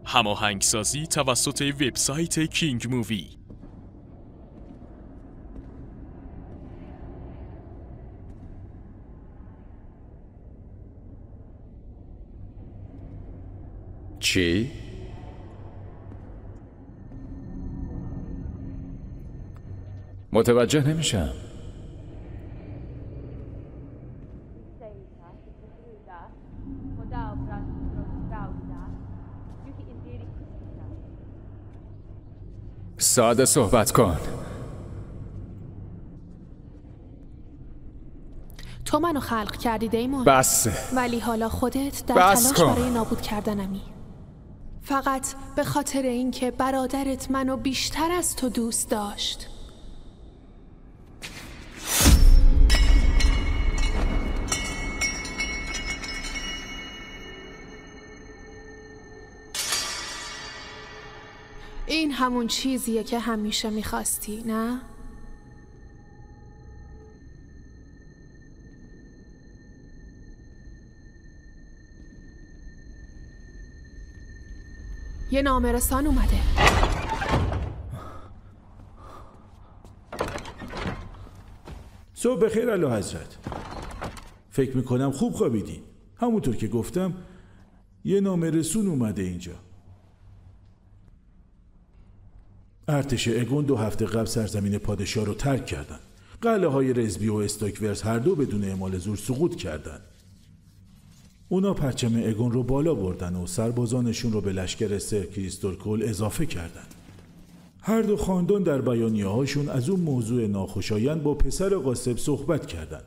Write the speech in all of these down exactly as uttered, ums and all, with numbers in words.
هماهنگسازی توسط وبسایت کینگ مووی. چی؟ متوجه نمیشم. ساده صحبت کن. تو منو خلق کردی دیمون. بس. ولی حالا خودت در بس تلاش کن. برای نابود کردنمی. فقط به خاطر اینکه برادرت منو بیشتر از تو دوست داشت. این همون چیزیه که همیشه میخواستی، نه؟ یه نامرسان اومده. صبح بخیر اعلیحضرت. فکر میکنم خوب خوابیدین. همونطور که گفتم یه نامرسون اومده اینجا. ارتش اگون دو هفته قبل سرزمین پادشاه رو ترک کردن. قلعه های رزبی و استاکورس هر دو بدون اعمال زور سقوط کردن. اونا پرچم اگون رو بالا بردن و سربازانشون رو به لشکر سر کریستورکل اضافه کردن. هر دو خاندان در بیانیه هاشون از اون موضوع ناخوشایند با پسر قاسب صحبت کردن.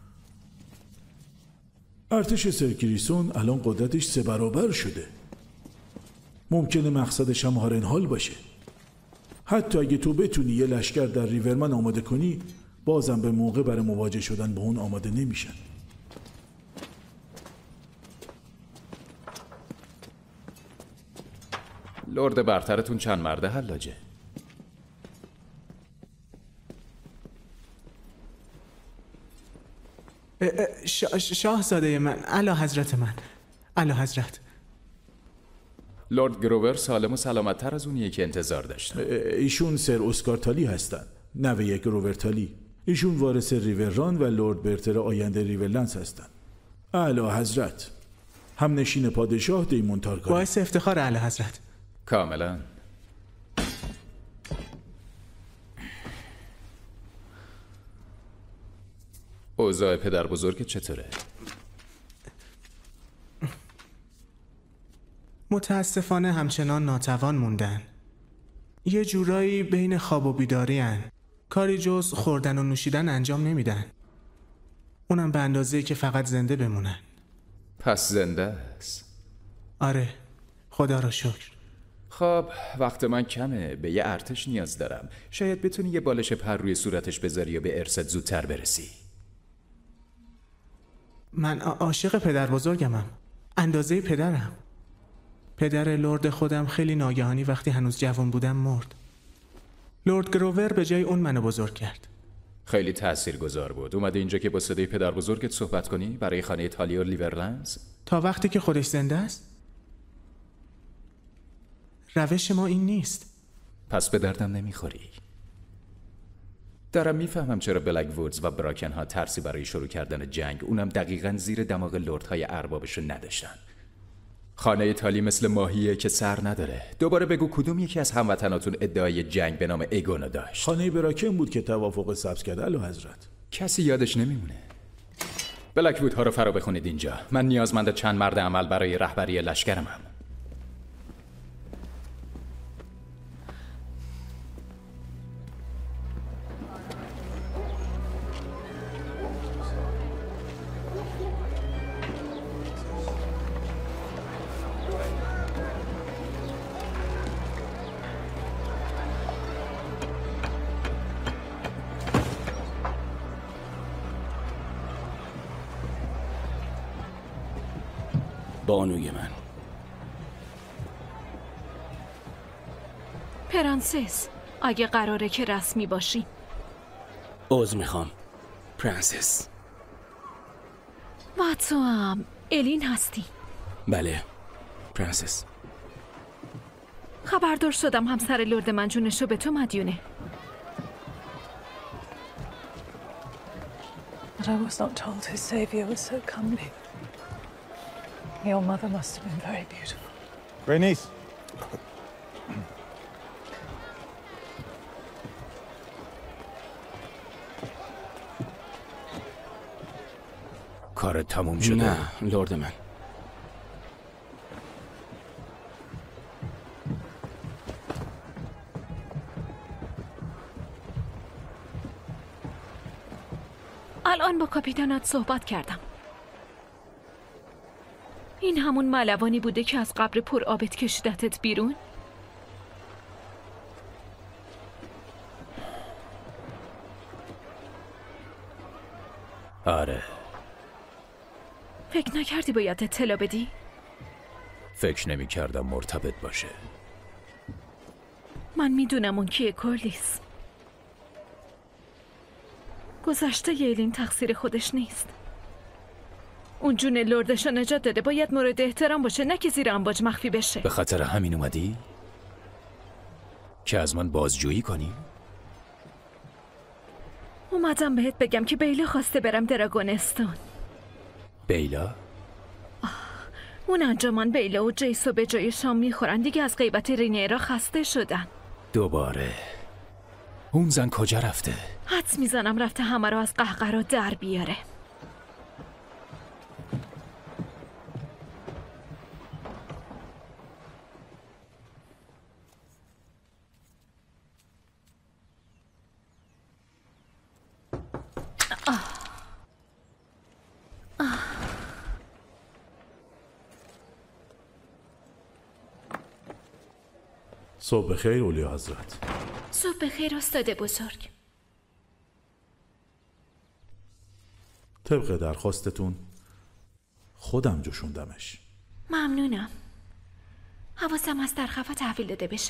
ارتش سرکریسون الان قدرتش سه برابر شده. ممکنه مقصدش هم هارنهال باشه. حتی اگه تو بتونی یه لشکر در ریورمن آماده کنی، بازم به موقع برای مواجه شدن با اون آماده نمیشن. لرد برترتون چند مرده حلاجه؟ شا شاهزاده من، اعلیحضرت من، اعلیحضرت. لورد گروور سالم و سلامت‌تر از اونیه که انتظار داشتم. ایشون سر اسکار تالی هستن، نوه گروور تالی. ایشون وارث ریورران و لورد برتر آینده ریورلنس هستن. اعلیحضرت، هم نشین پادشاه دیمون تارگاری. باعث افتخار اعلیحضرت. کاملا. اوضاع پدر بزرگ چطوره؟ متاسفانه همچنان ناتوان موندن. یه جورایی بین خواب و بیداری هن. کاری جز خوردن و نوشیدن انجام نمیدن. اونم به اندازه‌ای که فقط زنده بمونن. پس زنده است. آره، خدا را شکر. خب وقت من کمه، به یه ارتش نیاز دارم. شاید بتونی یه بالش پر روی صورتش بذاری و به ارثت زودتر برسی. من عاشق پدر بزرگمم، اندازه پدرم. پدر لرد خودم خیلی ناگهانی وقتی هنوز جوان بودم مرد. لورد گروور به جای اون منو بزرگ کرد. خیلی تاثیرگذار بود. اومده اینجا که با صدای پدر بزرگت صحبت کنی برای خانه تالی و لیورلنز؟ تا وقتی که خودش زنده است؟ روش ما این نیست. پس به دردم نمیخوری. دارم میفهمم چرا بلک وودز و براکن ها ترسی برای شروع کردن جنگ، اونم دقیقاً زیر دماغ لردهای اربابشو نداشتن. خانه تالی مثل ماهیه که سر نداره. دوباره بگو کدوم یکی از هموطناتون ادعای جنگ به نام اگونو داشت؟ خانه براکن بود که توافق سبز کرد اعلیحضرت. کسی یادش نمیمونه. بلک وود ها رو فرا بخونید اینجا. من نیازمند چند مرد عمل برای رهبری لشکرمم. بانوی من. پرنسس، اگه قراره که رسمی باشی. عذر میخوام پرنسس. و تو هم الین هستی؟ بله پرنسس. خبردار شدم همسر لرد من جونشو به تو مدیونه. But I was not told his savior was so comely. Your mother must have been very beautiful. Great niece. کار تموم شده؟ نه لرد من. الان با کاپیتانت صحبت کردم. این همون ملوانی بوده که از قبر پر آبت کشیدتت بیرون؟ آره. فکر نکردی باید اطلاع بدی؟ فکر نمی کردم مرتبط باشه. من میدونم اون کیه کورلیس. گذشته ایلین تقصیر خودش نیست. اون جون لردشو نجات داده، باید مورد احترام باشه، نه که زیر امواج مخفی بشه. به خاطر همین اومدی؟ که از من بازجویی کنی؟ اومدم بهت بگم که بیلا خواسته برم دراگونستون. بیلا؟ اون انجمن بیلا و جیسو به جای شام میخورن، دیگه از غیبت رینیرا خسته شدن. دوباره؟ اون زن کجا رفته؟ حدس میزنم رفته همه رو از قهقرا در بیاره. صبح بخیر اولیا حضرت. صبح بخیر استاد بزرگ. طبق درخواستتون خودم جوشوندمش. ممنونم. حواسم از درخفا تحویل داده بشه.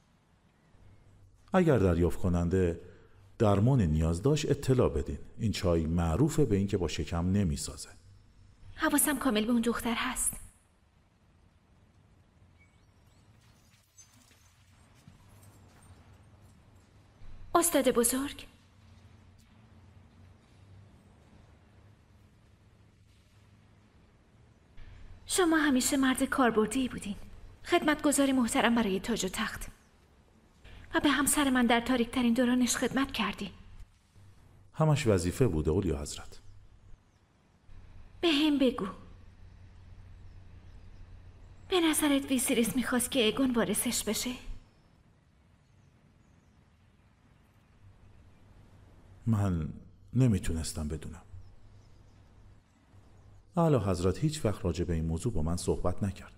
اگر دریافت کننده درمان نیاز داشت اطلاع بدین. این چای معروفه به این که با شکم نمیسازه. حواسم کامل به اون دختر هست. استاد بزرگ، شما همیشه مرد کاربردی بودین. خدمتگزاری محترم برای تاج و تخت و به همسر من در تاریک ترین دورانش خدمت کردین. همش وظیفه بوده اولیا حضرت. به هم بگو، به نظرت ویسیریس میخواست که ایگون وارثش بشه؟ من نمیتونستم بدونم. اعلی حضرت هیچ وقت راجع به این موضوع با من صحبت نکرد.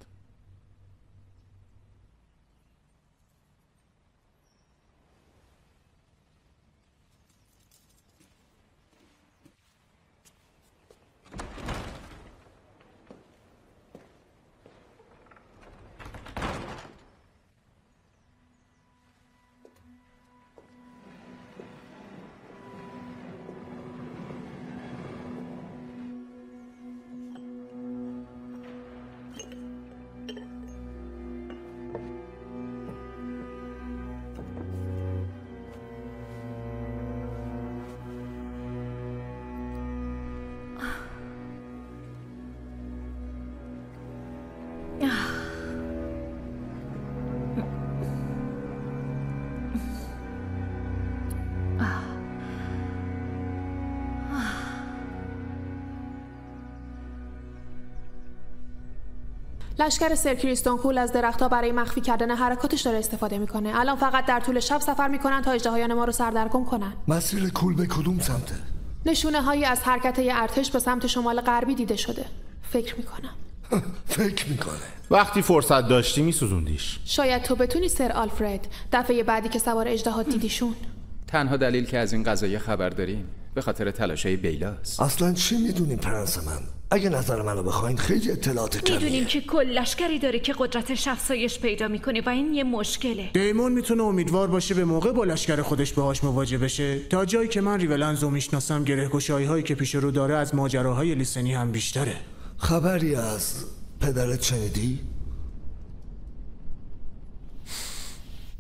لشکر سر کریستون کول از درخت‌ها برای مخفی کردن حرکاتش داره استفاده میکنه. الان فقط در طول شب سفر میکنن تا اژدهایان ما رو سردرگم کنن. مسیر کول به کدوم سمته؟ نشونه هایی از حرکت یه ارتش به سمت شمال غربی دیده شده. فکر میکنم. فکر میکنه. وقتی فرصت داشتی میسوزوندیش. شاید تو بتونی سر آلفرد دفعه بعدی که سوار اژدها دیدیشون. تنها دلیل که از این قضیه خبر داریم به خاطر تلاشای بیلاست. اصلا چی میدونیم پرنس من؟ اگه نظر منو بخواین خیلی اطلاعات کمیه. میدونیم که کل لشکری داره که قدرتش افزایش پیدا میکنه و این یه مشکله. دیمون میتونه امیدوار باشه به موقع با لشکر خودش باهاش مواجه بشه. تا جایی که من ریولنزو میشناسم گره‌گشایی هایی که پیش رو داره از ماجراهای لیسنی هم بیشتره. خبری از پدرت شنیدی؟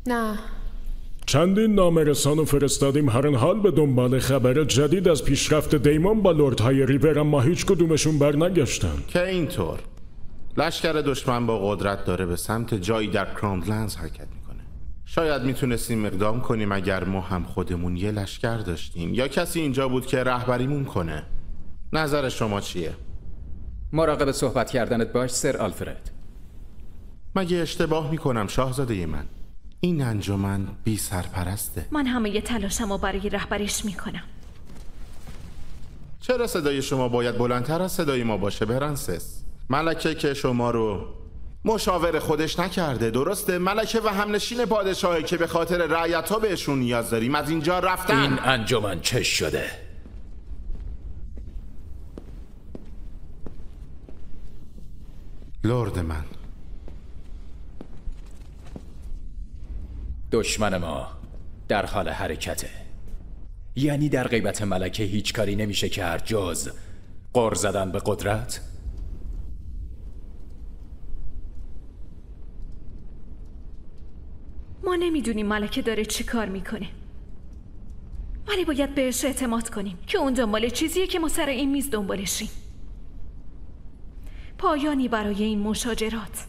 نه. چندین نامه رسان و فرستادیم هر حال به دنبال خبر جدید از پیشرفت دیمون با لردهای ریور، اما هیچ کدومشون برنگشتن. که اینطور لشکر دشمن با قدرت داره به سمت جایی در کراندلندز حرکت میکنه. شاید میتونستیم اقدام کنیم اگر ما هم خودمون یه لشکر داشتیم یا کسی اینجا بود که رهبریمون کنه. نظر شما چیه؟ مراقب صحبت کردنت باش سر آلفرد. مگه اشتباه میکنم شاهزاده من؟ این انجمن بی سرپرسته. من همه ی تلاشمو برای رهبریش میکنم. چرا صدای شما باید بلندتر از صدای ما باشه برنسس؟ ملکه که شما رو مشاور خودش نکرده، درسته؟ ملکه و همنشین پادشاهی که به خاطر رعیت‌ها بهشون نیاز داریم از اینجا رفتن. این انجمن چش شده. لرد من، دشمن ما در حال حرکته. یعنی در غیبت ملکه هیچ کاری نمیشه کرد جز غر زدن به قدرت؟ ما نمیدونیم ملکه داره چی کار میکنه، ولی باید بهش اعتماد کنیم که اون دنبال چیزیه که ما سر این میز دنبالشیم. پایانی برای این مشاجرات.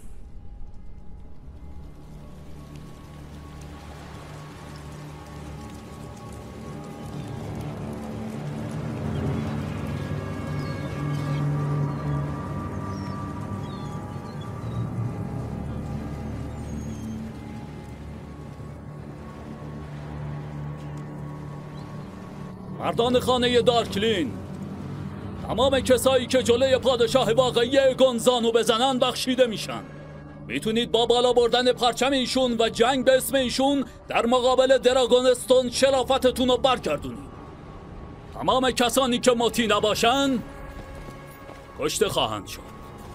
مردان خانه دارکلین، تمام کسایی که جلوی پادشاه واقعی اگون زانو بزنن بخشیده میشن. میتونید با بالا بردن پرچم ایشون و جنگ به اسم ایشون در مقابل دراگونستون شرافتتون رو برگردونید. تمام کسانی که مطیع نباشن کشته خواهند شد.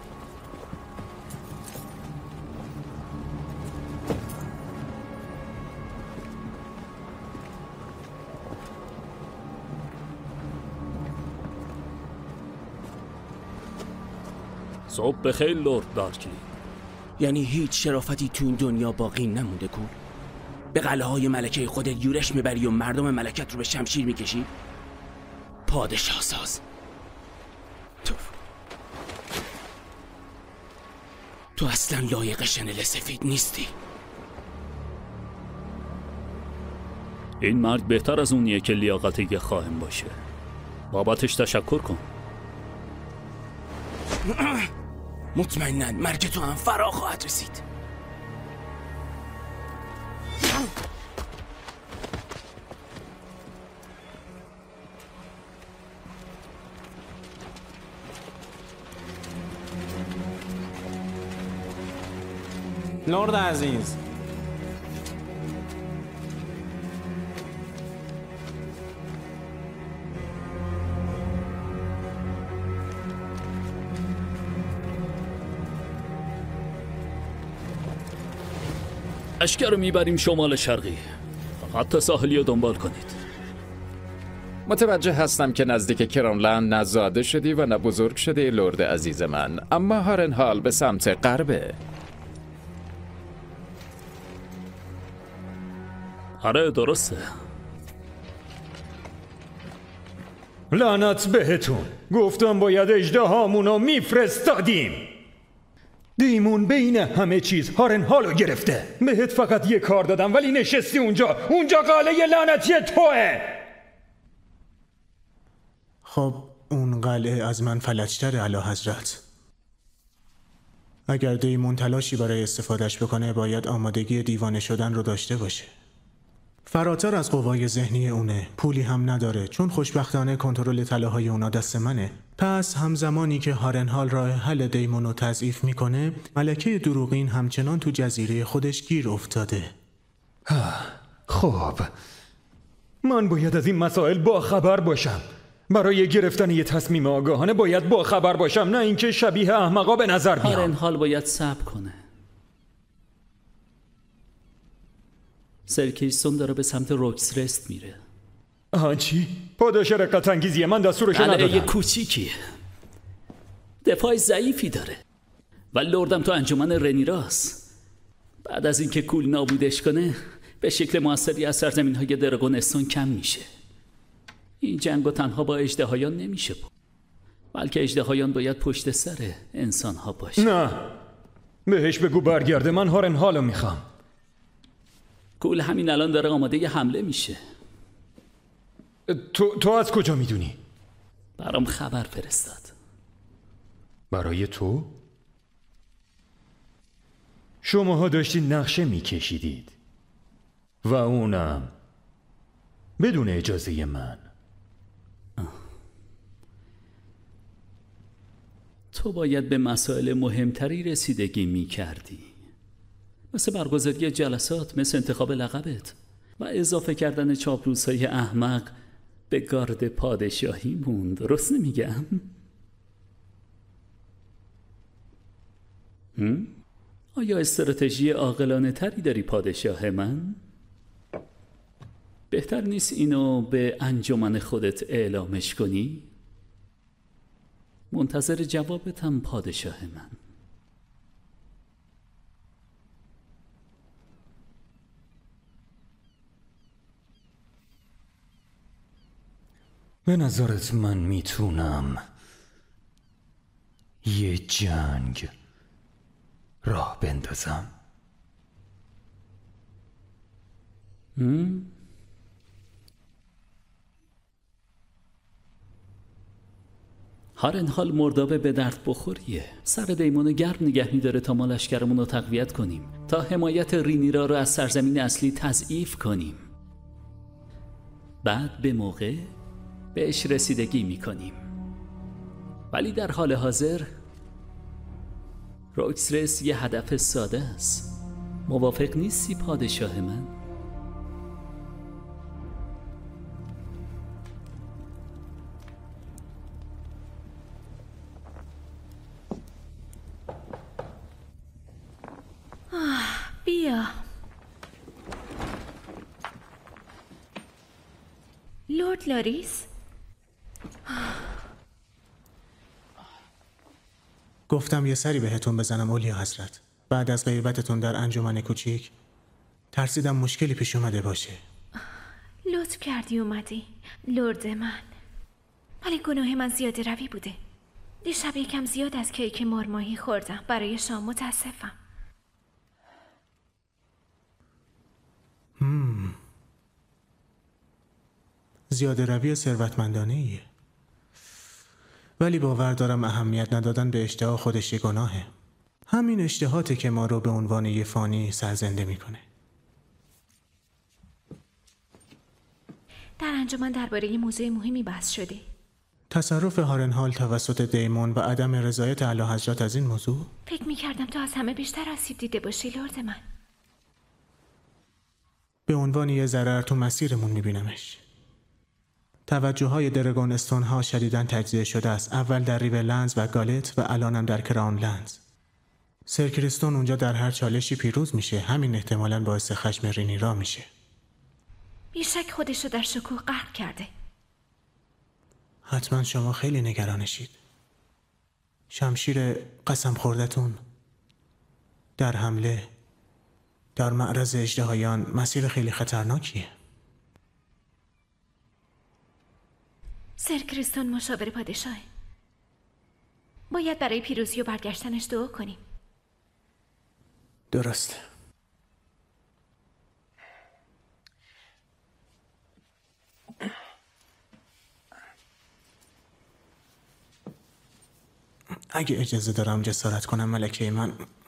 صبح بخیر لرد دارکلین. یعنی هیچ شرافتی تو این دنیا باقی نمونده کن؟ به قلعه های ملکه خودت یورش میبری و مردم ملکت رو به شمشیر میکشی؟ پادشاه ساز. تو تو اصلا لایق شنل سفید نیستی. این مرد بهتر از اونیه که لیاقت یه خائن باشه. بابتش تشکر کن. مطمئناً مرگ تو هم فرا خواهد رسید. لرد عزیز، لشکر رو میبریم شمال شرقی. حتی ساحلی رو دنبال کنید. متوجه هستم که نزدیک کرانلند نه زاده شدی و نه بزرگ شده لرد عزیز من، اما هارنهال به سمت غربه. آره درسته. لعنت بهتون، گفتم باید اژدهامونو میفرستادیم. دیمون بین همه چیز هارنهالو گرفته. بهت فقط یه کار دادم ولی نشستی اونجا. اونجا قلعه لعنتی توه. خب اون قلعه از من فلج‌تره اعلی حضرت. اگر دیمون تلاشی برای استفادهش بکنه باید آمادگی دیوانه شدن رو داشته باشه. فراتر از قوای ذهنی اونه، پولی هم نداره چون خوشبختانه کنترل طلاهای اونا دست منه. پس همزمانی که هارنهال راه حل دیمون رو تضعیف میکنه، ملکه دروغین همچنان تو جزیره خودش گیر افتاده. خب من باید از این مسائل با خبر باشم. برای گرفتن یه تصمیم آگاهانه باید با خبر باشم، نه اینکه شبیه احمقا به نظر بیام. هارنهال باید صبر کنه. سرکیستون داره به سمت روکسرست میره. آها چی؟ پاداش رقت انگیزیه، من دستورش ندادم. قلعه کوچیکیه، دفاع ضعیفی داره و لردم تو انجمن رنیراس. بعد از اینکه کول نابودش کنه به شکل موثری از سرزمین های درگونستون کم میشه. این جنگو تنها با اژدهایان نمیشه بود، بلکه اژدهایان باید پشت سر انسان ها باشه. نه، بهش بگو برگرده. من هارنهالو میخوام. کول همین الان داره آماده ی حمله میشه. تو تو از کجا میدونی؟ برام خبر فرستاد. برای تو؟ شماها داشتید نقشه میکشیدید و اونم بدون اجازه من. تو باید به مسائل مهمتری رسیدگی میکردی، مثل برگزاری جلسات، مثل انتخاب لقبت و اضافه کردن چاپلوسای احمق به گارد پادشاهیمون. درست نمیگم؟ هم؟ آیا استراتژی عاقلانه تری داری پادشاه من؟ بهتر نیست اینو به انجمن خودت اعلامش کنی؟ منتظر جوابتم پادشاه من. به نظرت من میتونم یه جنگ راه بندازم؟ هم؟ هارنهال مردابه به درد بخوریه. سر دیمونو گرم نگه میداره تا ما لشکرمون رو تقویت کنیم، تا حمایت رینیرا رو از سرزمین اصلی تضعیف کنیم. بعد به موقع بهش رسیدگی میکنیم. ولی در حال حاضر روکسرس یه هدف ساده است. موافق نیستی پادشاه من؟ بیا. لورد لاریس؟ گفتم یه سری بهتون بزنم اولیا حضرت. بعد از غیبتتون در انجمن کوچیک ترسیدم مشکلی پیش اومده باشه. لطف کردی اومدی لورد من، ولی گناه من زیاده روی بوده. دیشب یکم زیاد از کیک مرماهی خوردم. برای شام متاسفم. هم. زیاده روی ثروتمندانه ایه، ولی باور دارم اهمیت ندادن به اشتها خودش یه گناهه. همین اشتهاته که ما رو به عنوان یه فانی سرزنده میکنه. در انجمن درباره یه موضوع مهمی بحث شده. تصرف هارنهال توسط دیمون و عدم رضایت اعلیحضرت از این موضوع؟ فکر میکردم تو از همه بیشتر آسیب دیده باشی لورد من. به عنوان یه ضرر تو مسیرمون میبینمش. توجه های درگونستون ها شدیداً تجزیه شده است. اول در ریورلندز و گالت و الانم در کراونلندز. سر کریستون اونجا در هر چالشی پیروز میشه. همین احتمالاً باعث خشم رینیرا میشه. بیشک خودشو در شکوه غرق کرده. حتما شما خیلی نگرانشید. شمشیر قسم خوردتون در حمله در معرض اژدهایان مسیر خیلی خطرناکیه. سر کریستون مشاور پادشاه. باید برای پیروزی و برگشتنش دعا کنیم. درسته. اگه اجازه دارم جسارت کنم ملکه من،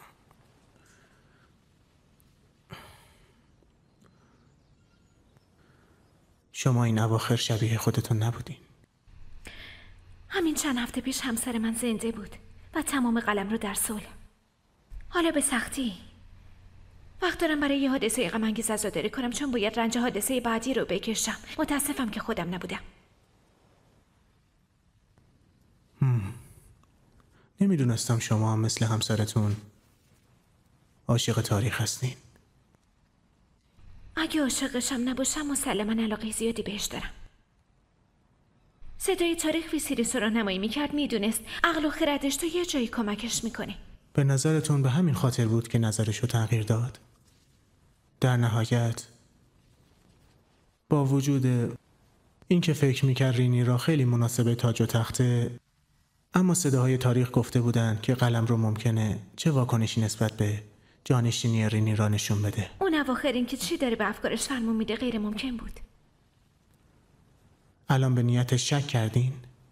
شما این اواخر شبیه خودتون نبودین. همین چند هفته پیش همسر من زنده بود و تمام قلم رو در صلح. حالا به سختی وقت دارم برای یه حادثه غم انگیز عزاداری کنم، چون باید رنج حادثه بعدی رو بکشم. متاسفم که خودم نبودم. هم. نمیدونستم شما هم مثل همسرتون عاشق تاریخ هستین. اگه عاشقشم نباشم مسلما علاقه زیادی بهش دارم. صدای تاریخ ویسیریس رو نمایی میکرد. میدونست عقل و خردش تا یه جایی کمکش میکنه. به نظرتون به همین خاطر بود که نظرش رو تغییر داد؟ در نهایت با وجود این که فکر میکرد رینیرا خیلی مناسب تاج و تخته، اما صداهای تاریخ گفته بودن که قلم رو ممکنه چه واکنشی نسبت به جانشینی رینیرا نشون بده. اون اواخر این که چی داره به افکارش فرمون میده غیر ممکن بود. الان به نیتش شک کردین؟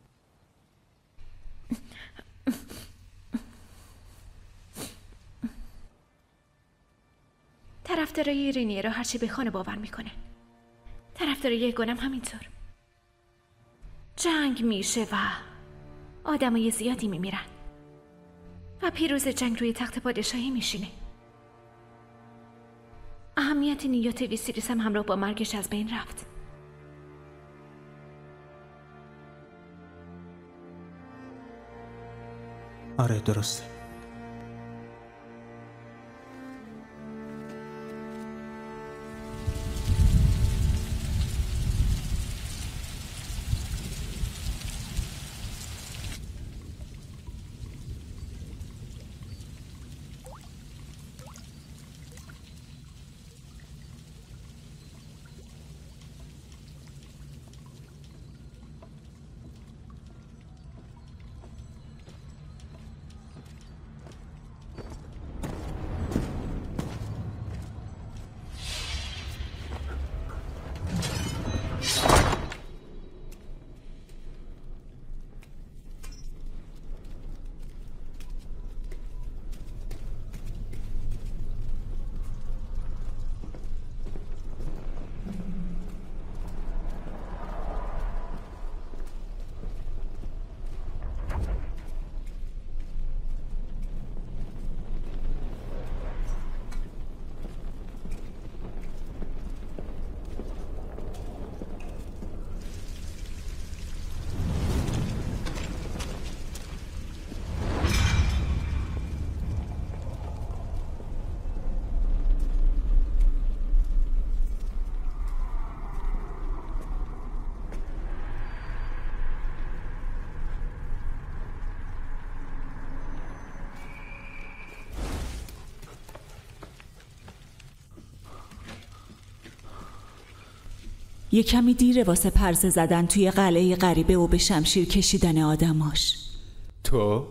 طرفدارای رینیرا هرچی بخونه باور میکنه. طرفدارای اگونم همینطور. جنگ میشه و آدمای زیادی میمیرن و پیروز جنگ روی تخت پادشاهی میشینه. اهمیت نیات ویسیریس هم همراه با مرگش از بین رفت. آره درسته. یه کمی دیره واسه پرسه زدن توی قلعه غریبه و به شمشیر کشیدن آدماش. تو؟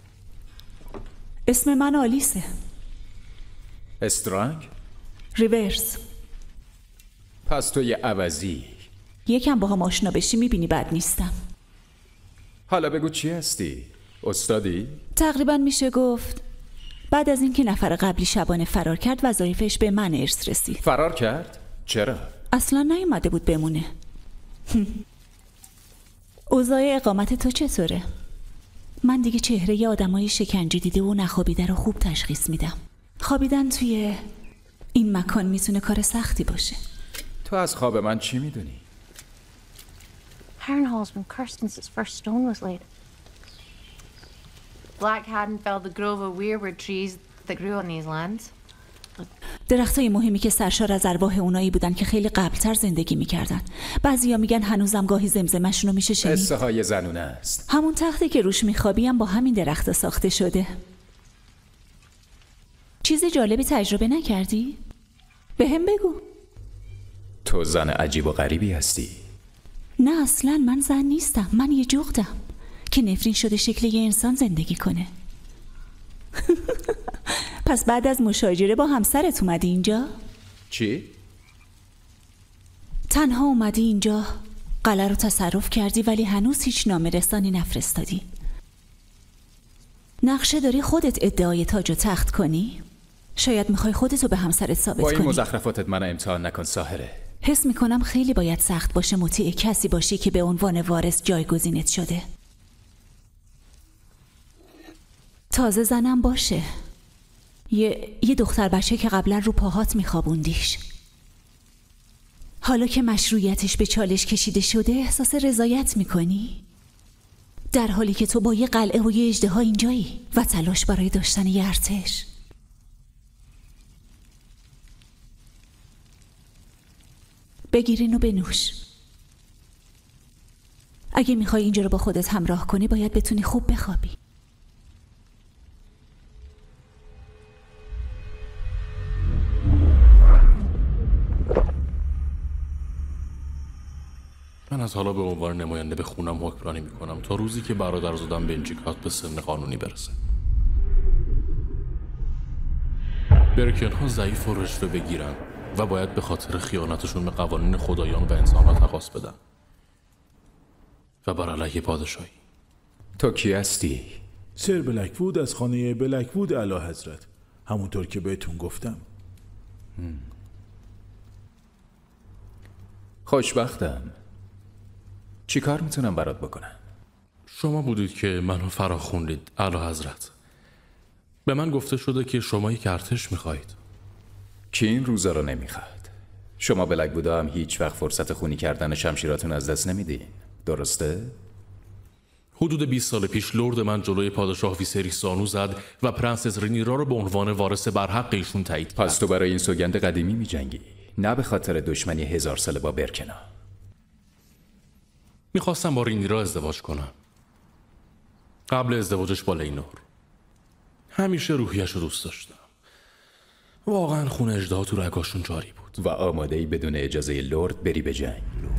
اسم من آلیسه. استرانگ؟ ریورز. پس تو یه عوضی. یکم با هم آشنا بشی میبینی بد نیستم. حالا بگو چی هستی؟ استادی؟ تقریبا میشه گفت بعد از اینکه نفر قبلی شبانه فرار کرد وظایفش به من ارث رسید. فرار کرد؟ چرا؟ اصلا نیومده بود بمونه. اوضاع اقامت تو چطوره؟ من دیگه چهره ی آدمای شکنجه دیده و نخوابیده رو خوب تشخیص میدم. خوابیدن توی این مکان میتونه کار سختی باشه. تو از خواب من چی میدونی؟ Harrenhal's been cursed since its first stone was laid. Black hadn't felled the grove of weirwood trees that grew on these lands. درختای مهمی که سرشار از ارواح اونایی بودن که خیلی قبلتر زندگی میکردن. بعضیا میگن هنوزم گاهی زمزمشون رو میشه شنید. قصه های زنونه است. همون تختی که روش میخوابی هم با همین درخت ساخته شده. چیز جالبی تجربه نکردی؟ به هم بگو. تو زن عجیب و غریبی هستی. نه اصلا من زن نیستم. من یه جغدم که نفرین شده شکل یه انسان زندگی کنه. پس بعد از مشاجره با همسرت اومدی اینجا؟ چی؟ تنها اومدی اینجا قلعه رو تصرف کردی ولی هنوز هیچ نامه رسانی نفرستادی. نقشه داری خودت ادعای تاج و تخت کنی؟ شاید میخوای خودتو به همسرت ثابت کنی. با این مزخرفاتت منو امتحان نکن ساحره. حس میکنم خیلی باید سخت باشه مطیع کسی باشی که به عنوان وارث جایگزینت شده. تازه زنم باشه. یه, یه دختر بچه که قبلا رو پاهات میخوابوندیش. حالا که مشروعیتش به چالش کشیده شده احساس رضایت میکنی؟ در حالی که تو با یه قلعه و یه اژدها اینجایی و تلاش برای داشتن یه ارتش. بگیرین و بنوش. اگه میخوای اینجا رو با خودت همراه کنی باید بتونی خوب بخوابی. از حالا به عنوان نماینده به خونم حکمرانی میکنم تا روزی که برادرزادم بنجیکات به سن قانونی برسه. برکن ها ضعیف و رشوه بگیرن و باید به خاطر خیانتشون به قوانین خدایان و انسان‌ها تقاص بدن و بر علیه پادشاهی. تو کی هستی؟ سر بلکوود از خانه بلکوود اعلی حضرت، همونطور که بهتون گفتم. خوشبختم. چی کار میتونم برات بکنم؟ شما بودید که منو فرا خوندید اعلی حضرت. به من گفته شده که شما یک ارتش میخواهید. کی این روزا رو نمیخواد؟ شما بلک‌وودا هم هیچ وقت فرصت خونی کردن شمشیراتون از دست نمیدین، درسته؟ حدود بیست سال پیش لرد من جلوی پادشاه ویسریس زانو زد و پرنسس رینیرا رو به عنوان وارث برحق ایشون تایید کرد. پس تو برای این سوگند قدیمی میجنگی، نه به خاطر دشمنی هزار ساله با برکنا. میخواستم با رینیرا ازدواج کنم قبل ازدواجش با لینور. همیشه روحیش رو دوست داشتم. واقعا خون اژدها تو رگاشون جاری بود. و آماده ای بدون اجازه لرد بری به جنگ؟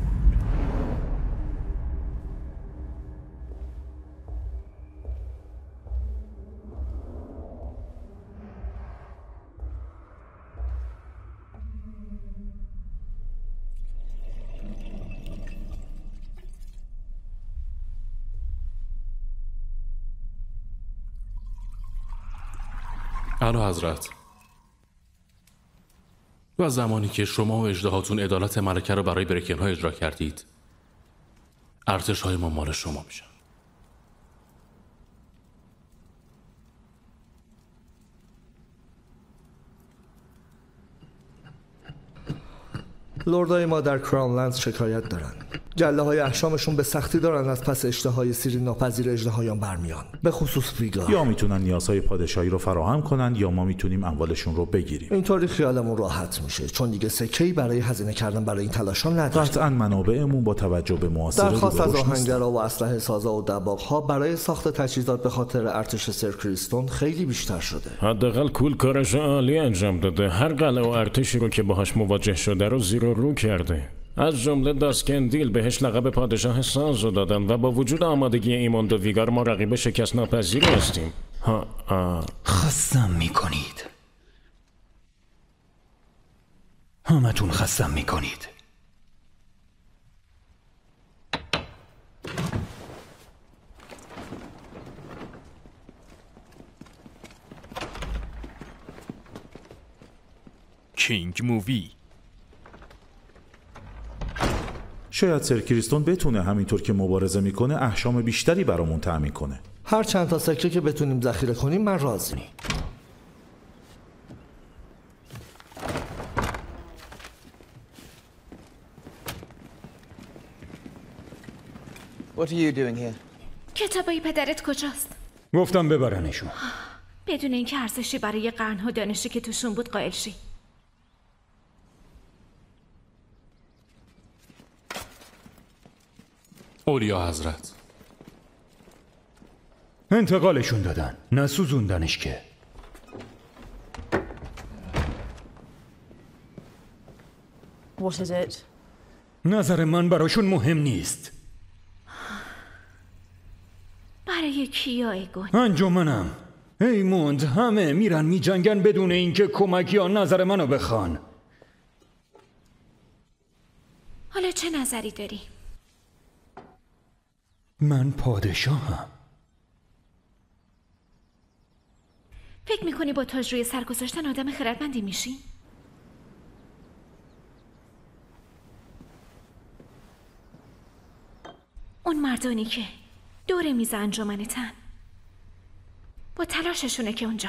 اعلی حضرت، و زمانی که شما و اژدهاتون عدالت ملکه رو برای برکن‌ها اجرا کردید، ارتش‌های ما مال شما میشن. لردای ما در کراونلندز شکایت دارن. گله های احشامشون به سختی دارن از پس اشتهای سیری ناپذیر اژدهایان برمیان، به خصوص ویگا. یا میتونن نیازهای پادشاهی رو فراهم کنن یا ما میتونیم اموالشون رو بگیریم. اینطوری خیالمون راحت میشه چون دیگه سکه‌ای برای هزینه کردن برای این تلاشا نداریم. قطعاً منابعمون با توجه به معاصره درخواست از آهنگرا و اسلحه سازا و دباغ‌ها برای ساخت تجهیزات به خاطر ارتش سر کریستون خیلی بیشتر شده. حداقل کول کارش عالی انجام داده. هر قلعه و ارتشی رو که باهاش مواجه شده رو زیر و رو کرده. از جمله داسکندیل بهش لقب پادشاه ساز رو دادن و با وجود آمادگی ایموند و ویگار ما رقیب شکست ناپذیری هستیم. ها آه. خستم میکنید. همتون خستم میکنید. کینگ مووی. شاید سر کریستون بتونه همینطور که مبارزه میکنه احشام بیشتری برامون تأمین کنه. هر چند تا سکه که بتونیم ذخیره کنیم من راضی. What are you doing here? کتابای پدرت کجاست؟ گفتم ببرنشون. بدون اینکه ارزشی برای قرنها دانشی که توشون بود قائل شی. اولیا حضرت، انتقالشون دادن، نه سوزوندنش که. What is it? نظر من براشون مهم نیست. برای کیا ایگون؟ انجمنم. ایموند همه میرن میجنگن بدون اینکه کمک یا نظر منو بخوان. حالا چه نظری داری؟ من پادشاهم. فکر میکنی با تاج روی سر گذاشتن آدم خردمندی میشی؟ اون مردانی که دور میز انجمنتن با تلاششونه که اونجان.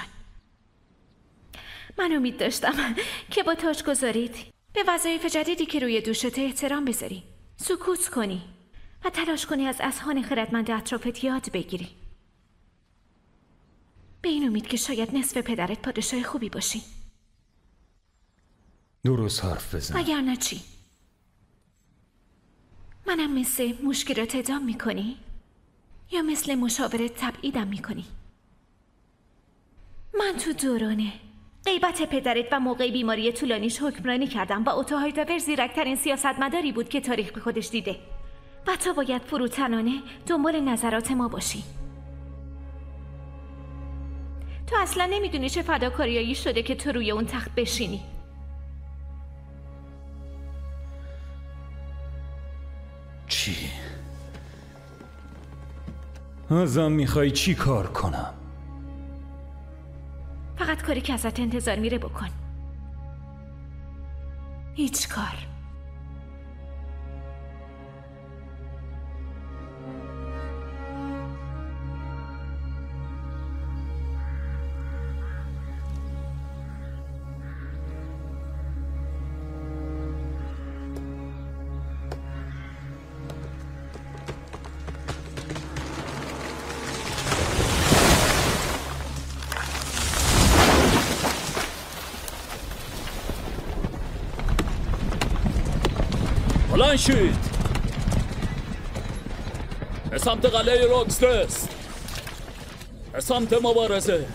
من امید داشتم که با تاج گذارید به وظایف جدیدی که روی دوشت احترام بذاری، سکوت کنی و تلاش کنی از اذهان خردمند اطرافت یاد بگیری. به این امید که شاید نصف پدرت پادشاه خوبی باشی. درست حرف بزن. اگر نه چی؟ منم مثل مشکلات ادام میکنی؟ یا مثل مشاورت تبعیدم میکنی؟ من تو دورانه غیبت پدرت و موقع بیماری طولانیش حکمرانی کردم و اوتو هایتاور زیرکترین سیاستمداری بود که تاریخ به خودش دیده. و تو باید فروتنانه دنبال نظرات ما باشی. تو اصلا نمیدونی چه فداکاریایی شده که تو روی اون تخت بشینی. چی؟ ازم میخوای چی کار کنم؟ فقط کاری که ازت انتظار میره بکن. هیچ کار. بلند شید به سمت قلعه روکسترس، به سمت مبارزه.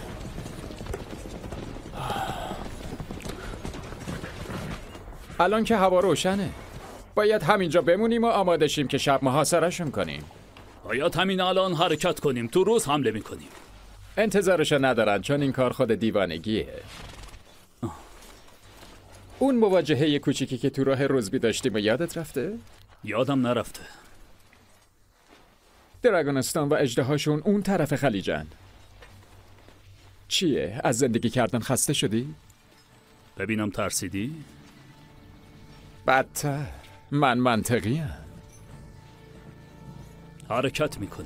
الان که هوا روشنه باید همینجا بمونیم و آماده شیم که شب محاصرهشون کنیم. باید همین الان حرکت کنیم، تو روز حمله میکنیم. انتظارشو ندارن چون این کار خود دیوانگیه. اون مواجهه کوچیکی که تو راه روزبی داشتیم و یادت رفته؟ یادم نرفته. دراگونستان و اژدهاشون اون طرف خلیجن. چیه؟ از زندگی کردن خسته شدی؟ ببینم ترسیدی؟ بدتر من منطقیم. حرکت میکنی.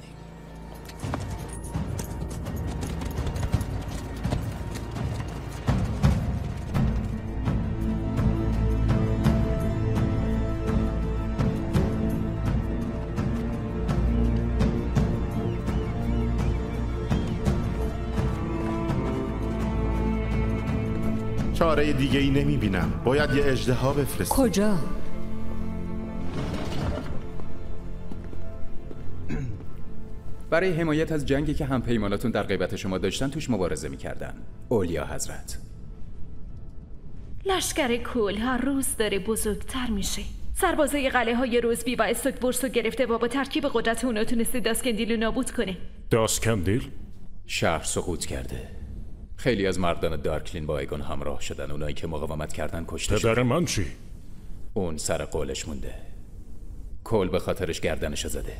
چاره دیگه ای نمی بینم. باید یه اژدها بفرستیم. کجا؟ برای حمایت از جنگی که همپیماناتون در غیبت شما داشتن توش مبارزه میکردن. اولیا حضرت. لشکر کول هر روز داره بزرگتر میشه. سربازای قلعه های روزبی و استوکبورس رو گرفته و با ترکیب قدرت اونا تونسته داسکندیل رو نابود کنه. داسکندیل؟ شهر سقوط کرده. خیلی از مردان دارکلین با ایگون همراه شدن. اونایی که مقاومت کردن کشته شدن. پدر من چی؟ اون سر قولش مونده. کول به خاطرش گردنشو زده.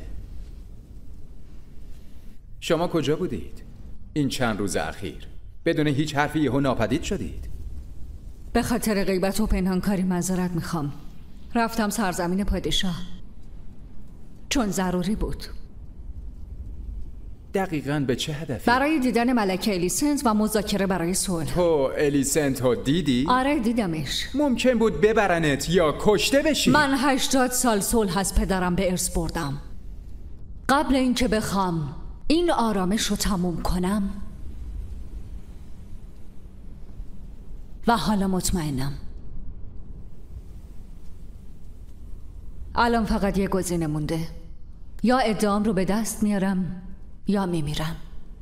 شما کجا بودید؟ این چند روز اخیر بدون هیچ حرفی یهو ناپدید شدید. به خاطر غیبت و پنهانکاری معذرت میخوام. رفتم سرزمین پادشاه چون ضروری بود. دقیقاً به چه هدفی؟ برای دیدن ملکه الیسنت و مذاکره برای صلح. تو الیسنت رو دیدی؟ آره دیدمش. ممکن بود ببرنت یا کشته بشی. من هشتاد سال صلح از پدرم به ارث بردم. قبل اینکه بخوام این آرامش رو تموم کنم و حالا مطمئنم. الان فقط یه گزینه مونده. یا ادعام رو به دست میارم یا میمیرم.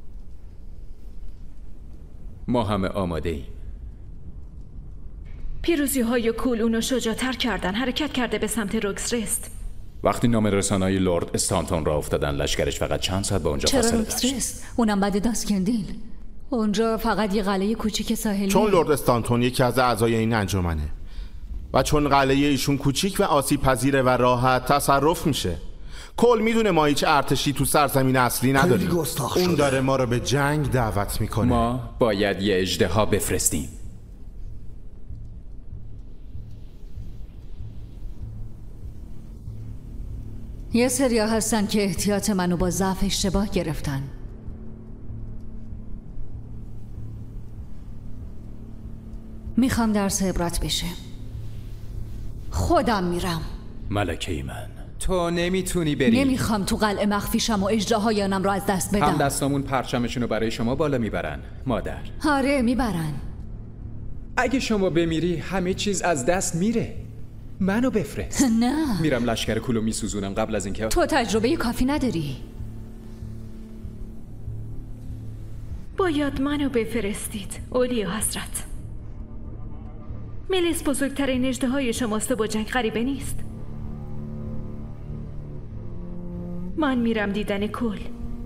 ما همه آماده ایم. پیروزی های کول اونو شجاعتر کردن. حرکت کرده به سمت روکسرست. وقتی نام رسانه‌های لرد استانتون را افتادن لشکرش فقط چند ساعت با اونجا فاصله فاصله داشت. داشت. روکسرست؟ اونم بعد داسکندیل. اونجا فقط یه قلعه کوچیک ساحلی. چون لرد استانتون یکی از اعضای این انجمنه و چون قلعه ایشون کوچیک و آسیب پذیره و راحت تصرف میشه. کل میدونه ما هیچ ارتشی تو سرزمین اصلی نداریم. اون داره ما رو به جنگ دعوت میکنه. ما باید یه اژدها بفرستیم. یه سریا هستن که احتیاط منو با ضعف اشتباه گرفتن. میخوام درس عبرت بشه. خودم میرم. ملکه من تو نمیتونی بری. نمیخوام تو قلعه مخفیشم و اژدهایانم رو از دست بدم. هم دستامون پرچمشونو برای شما بالا میبرن مادر. آره میبرن. اگه شما بمیری همه چیز از دست میره. منو بفرست. نه میرم لشکر کولو میسوزونم قبل از اینکه تو تجربه کافی نداری. باید منو بفرستید اولیا حضرت. ملیس بزرگترین اژدهای شماست و با جنگ غریبه نیست. من میرم دیدن کل.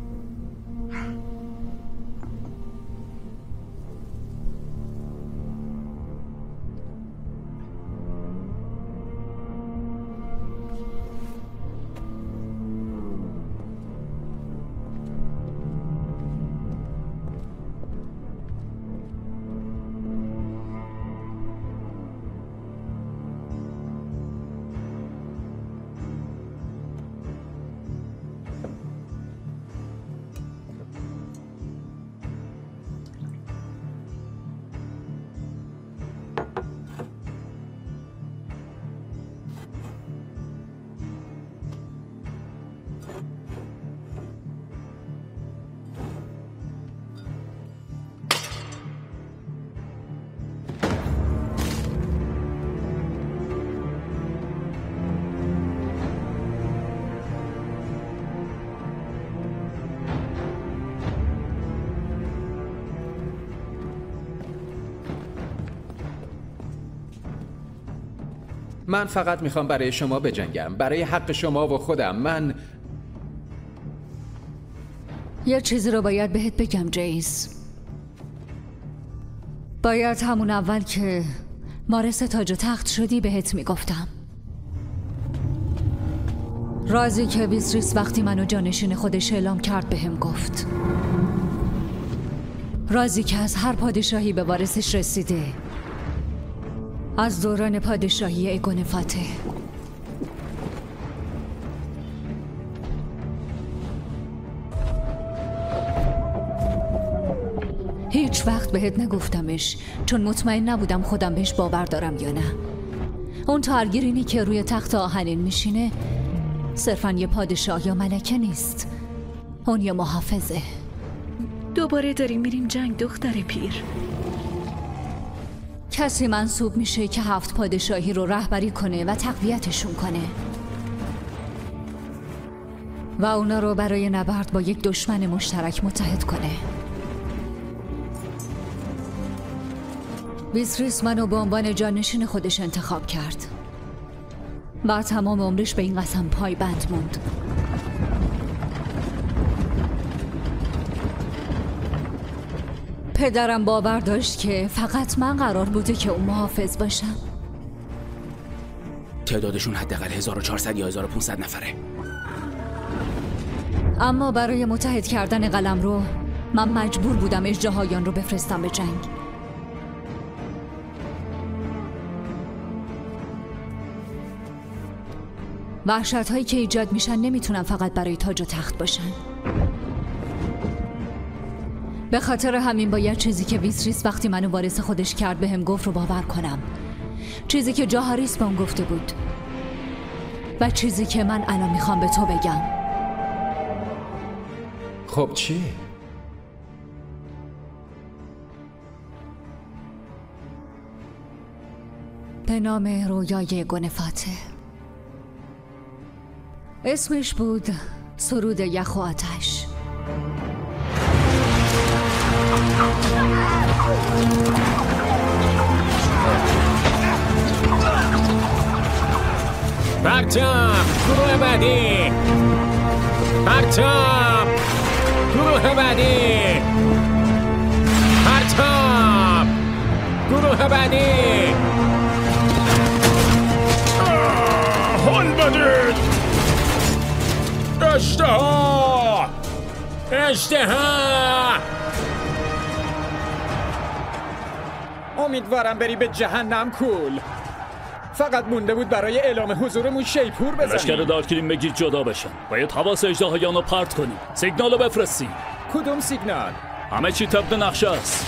من فقط میخوام برای شما بجنگم، برای حق شما و خودم. من یه چیزی رو باید بهت بگم جیس. باید همون اول که وارث تاج و تخت شدی بهت میگفتم. رازی که ویسریس وقتی منو جانشین خودش اعلام کرد بهم گفت. رازی که از هر پادشاهی به وارثش رسیده، از دوران پادشاهی ایگون فاتح. هیچ وقت بهت نگفتمش چون مطمئن نبودم خودم بهش باور دارم یا نه. اون تارگیرینی که روی تخت آهنین میشینه صرفاً یه پادشاه یا ملکه نیست، اون یه محافظه. دوباره داریم میریم جنگ دختر پیر. کسی منصوب میشه که هفت پادشاهی رو رهبری کنه و تقویتشون کنه و اونا رو برای نبرد با یک دشمن مشترک متحد کنه. ویسریس منو به عنوان جانشین خودش انتخاب کرد و تمام عمرش به این قسم پایبند موند. پدرم باور داشت که فقط من قرار بوده که اون محافظ باشم. تعدادشون حداقل هزار و چهارصد یا هزار و پانصد نفره. اما برای متحد کردن قلمرو من مجبور بودم اژدهایان رو بفرستم به جنگ. وحشت هایی که ایجاد میشن نمیتونن فقط برای تاج و تخت باشن. به خاطر همین باید چیزی که ویسریس وقتی منو وارث خودش کرد بهم گفت رو باور کنم. چیزی که جاهاریس بهم گفته بود و چیزی که من الان میخوام به تو بگم. خب چی؟ به نام رویای ایگون فاتح. اسمش بود سرود یخ و آتش. پرچم گروه بعدی، پرچم گروه بعدی، پرچم گروه بعدی. حال بدید. اشتها اشتها. امیدوارم بری به جهنم کول. فقط مونده بود برای اعلام حضورمون شیپور بزنیم. لشکر دارکلین بگید جدا بشن. باید حواس اژدهایان رو پرت کنیم. سیگنال رو بفرستیم. کدوم سیگنال؟ همه چی طبق نقشه است.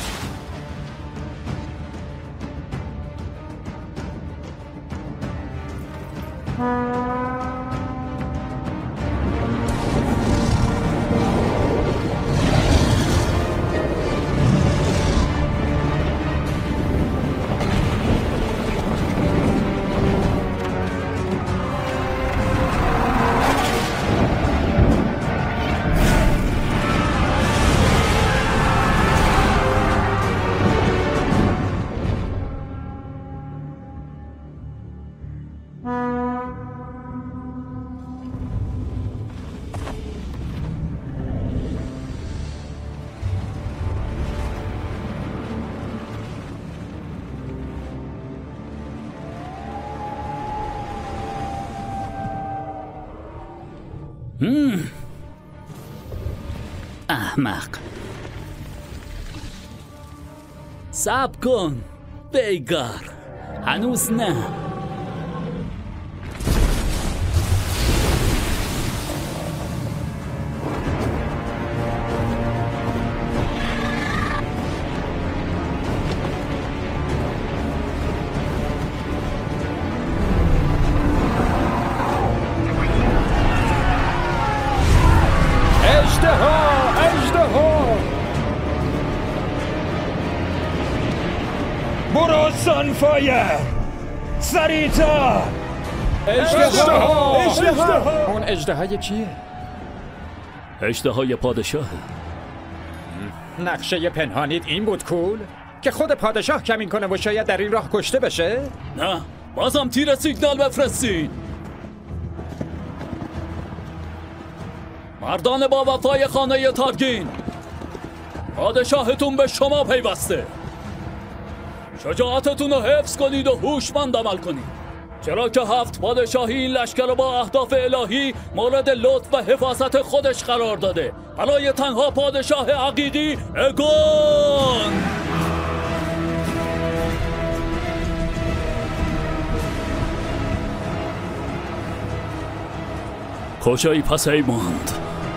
هم. احمق. صبر کن بیگار، هنوز نه. برو سانفایر سریعتر. اژدها اژدها اون اژدهای کیه؟ اژدهای پادشاه. نقشه پنهانید این بود کول که خود پادشاه کمین کنه و شاید در این راه کشته بشه؟ نه بازم تیر سیگنال بفرستین. مردان با وفای خانه تارگین، پادشاهتون به شما پیوسته. شجاعتتون رو حفظ کنید و هوشمند عمل کنید، چرا که هفت پادشاهی این لشکر رو با اهداف الهی مورد لطف و حفاظت خودش قرار داده، برای تنها پادشاه حقیقی اگون. کجایی پس ایماند؟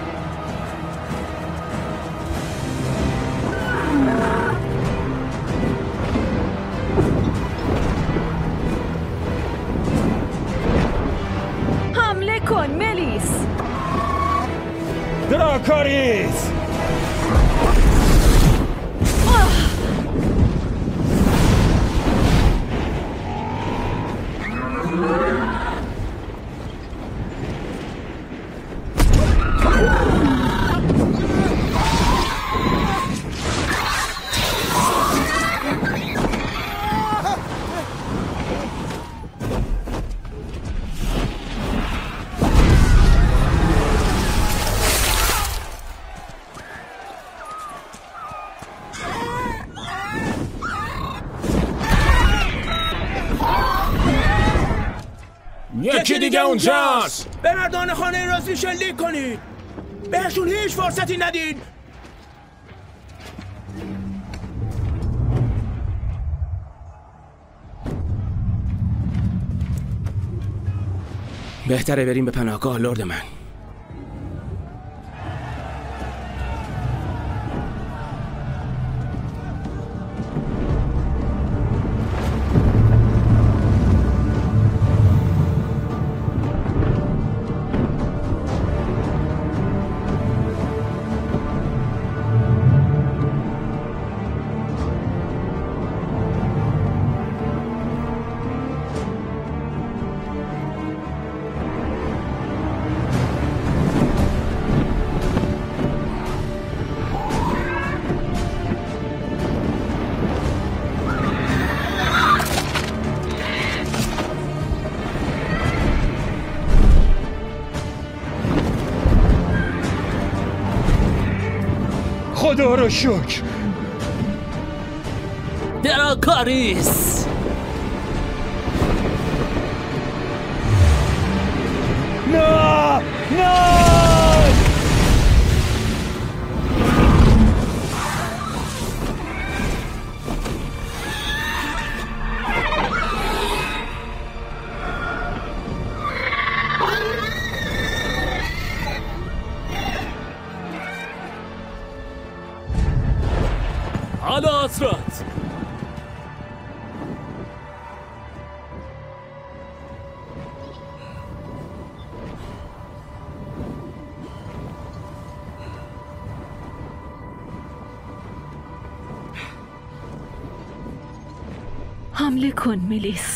حمله کن ملیس. دراکاریس. یکی دیگه اونجاست. به مردان خانه رازی شلیک کنید، بهشون هیچ فرصتی ندید. بهتره بریم به پناهگاه لرد من. خدا رو شکر. دراکاریس. نه نه. حالا حضرت حمله کن ملیس.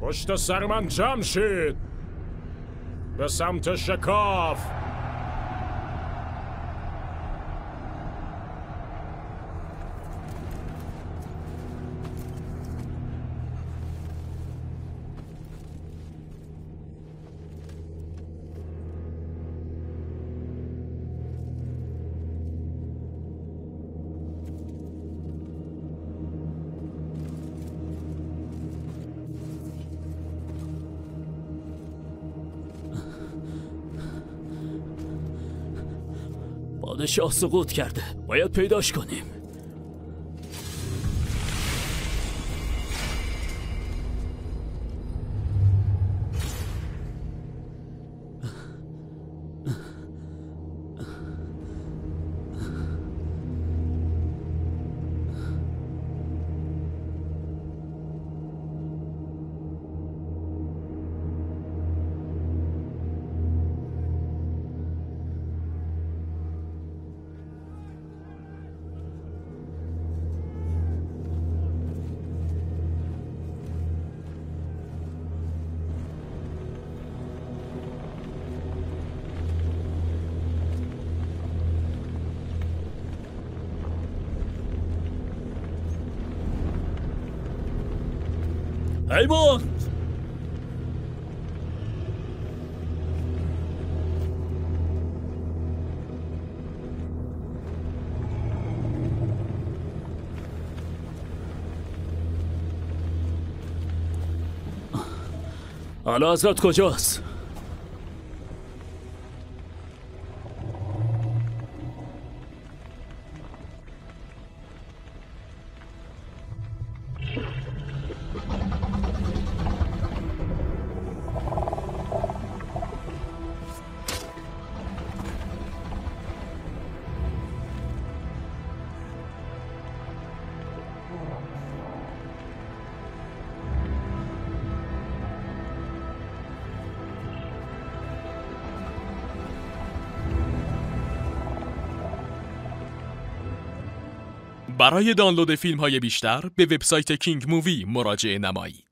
پشت سر من جمع شید به سمت شکاف. پادشاه سقوط کرده، باید پیداش کنیم. ایوان! حالا حضرت کجاست؟ برای دانلود فیلم های بیشتر به وبسایت کینگ مووی مراجعه نمایید.